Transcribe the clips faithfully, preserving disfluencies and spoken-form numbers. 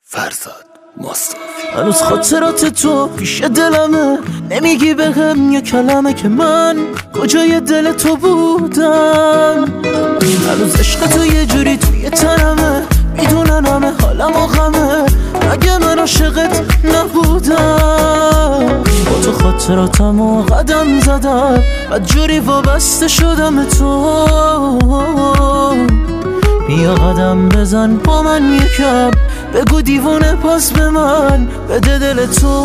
فرزاد مصطفی. هنوز خاطرات تو پیش دلمه، نمیگی بهم یه کلمه که من کجای دل تو بودم. هنوز عشق تو یه جوری توی تنمه، میدونن همه حالم و غمه، اگه من عاشقت نبودم. با تو خاطراتم و قدم زدم، بعد جوری وابسته شدم تو. بیا قدم بزن با من یکم، بگو دیوونه پاس به من بده دل تو.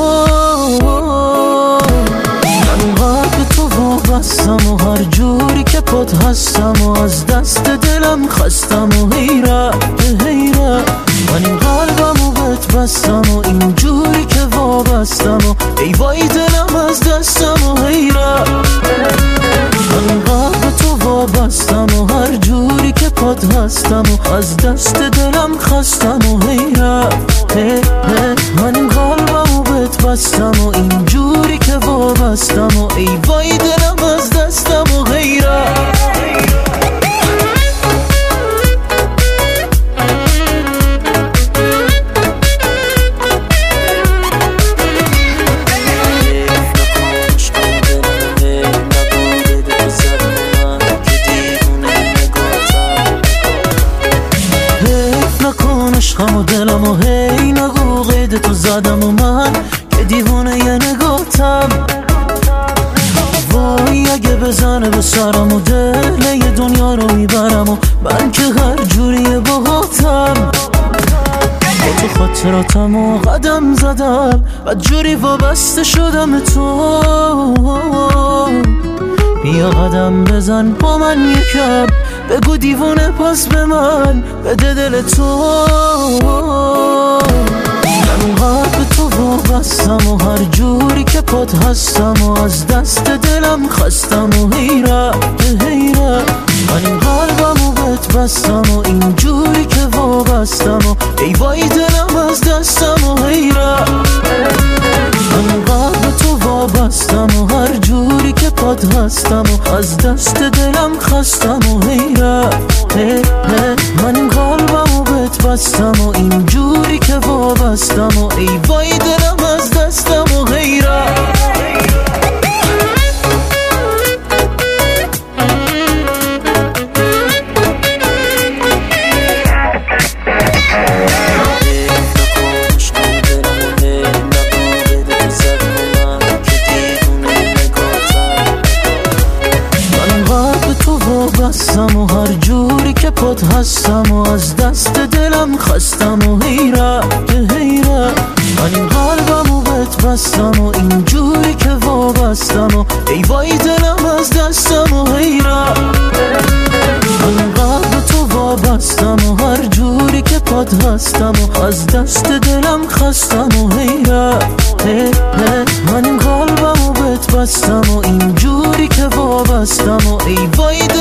من قلب تو وابستم و هر جوری که پات هستم و از دست دلم خستم و حیرت به حیرت. من این قلبم و بهت بستم و این جوری که وابستم و ای وای دلم از دستم و حیرت. من قلب تو وابستم و هر جوری که پات هستم و از دست دلم خستم و حیرت. من این قلبم و بهت بستم و این جوری که وابستم و ای وای دلم از دستم و حیرت. عشقم و دلم و هی نگو قید تو زدم و من که دیوونه یه نگاتم. وای اگه بزنه به سرم و دل یه دنیا رو میبرم و من که هر جوری باهاتم. با تو خاطراتم و قدم زدم، بعد جوری وابسته شدم تو. بیا قدم بزن با من یکم، بگو دیوونه پاس به من بده دل تو. من قلب تو وابستم و هر جوری که پات هستم و از دست دلم خستم و حیرت به حیرت. من این قلبم و بهت بستم و این جوری که وابستم و ای وای دلم از دستم و حیرت. من قلب تو وابستم و هر جوری که پات هستم و از دست دلم خستم و حیرت. من این قلبم و بهت بستم و این جوری که وابستم و ای وای دلم از دستم و حیرت. بستم و هر جوری که پات هستم و از دست دلم خستم و حیرت به حیرت. من این قلبم و بهت بستم و این جوری که وابستم و ای وای دلم از دستم و حیرت. من قلب تو وابستم و هر جوری که پات هستم و از دست دلم خستم و حیرت. من این قلبم و بهت بستم و این جوری که وابستم و ای وای